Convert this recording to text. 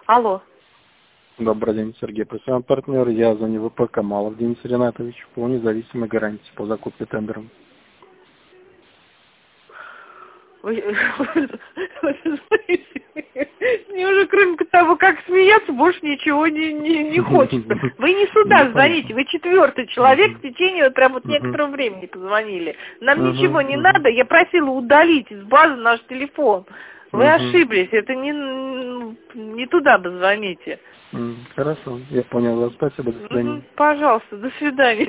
Алло. Добрый день, Сергей, профессиональный партнер. Я звоню ВП Камалов Денис Ринатович по независимой гарантии по закупке тендером. Мне уже кроме того, как смеяться, больше ничего не хочется. Вы не сюда звоните, вы четвертый человек в течение вот прям вот некоторого времени позвонили. Нам ничего не надо, я просила удалить из базы наш телефон. Вы ошиблись, это не туда бы звоните. Хорошо, я понял вас. Спасибо, до свидания. Пожалуйста, до свидания.